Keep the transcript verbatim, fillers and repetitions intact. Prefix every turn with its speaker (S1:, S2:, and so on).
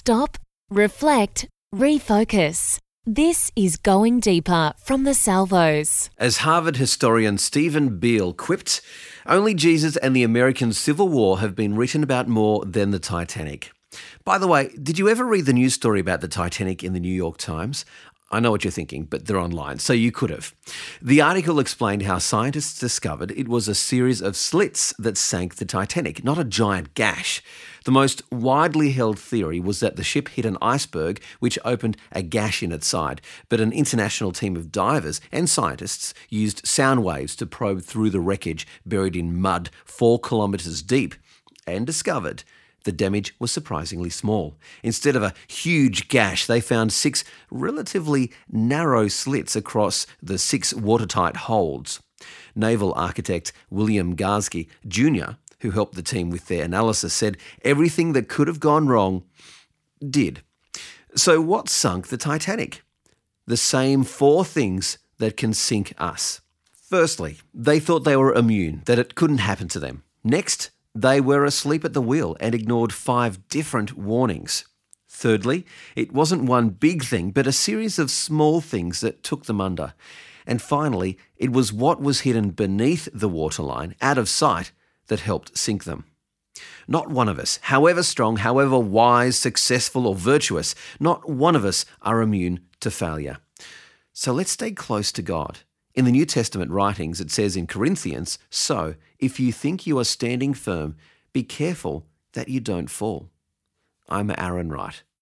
S1: Stop, reflect, refocus. This is Going Deeper from the Salvos.
S2: As Harvard historian Stephen Beale quipped, only Jesus and the American Civil War have been written about more than the Titanic. By the way, did you ever read the news story about the Titanic in the New York Times? I know what you're thinking, but they're online, so you could have. The article explained how scientists discovered it was a series of slits that sank the Titanic, not a giant gash. The most widely held theory was that the ship hit an iceberg which opened a gash in its side, but an international team of divers and scientists used sound waves to probe through the wreckage buried in mud four kilometres deep and discovered the damage was surprisingly small. Instead of a huge gash, they found six relatively narrow slits across the six watertight holds. Naval architect William Garsky Junior, who helped the team with their analysis, said everything that could have gone wrong did. So what sunk the Titanic? The same four things that can sink us. Firstly, they thought they were immune, that it couldn't happen to them. Next, they were asleep at the wheel and ignored five different warnings. Thirdly, it wasn't one big thing, but a series of small things that took them under. And finally, it was what was hidden beneath the waterline, out of sight, that helped sink them. Not one of us, however strong, however wise, successful or virtuous, not one of us are immune to failure. So let's stay close to God. In the New Testament writings, it says in Corinthians, "So, if you think you are standing firm, be careful that you don't fall." I'm Aaron Wright.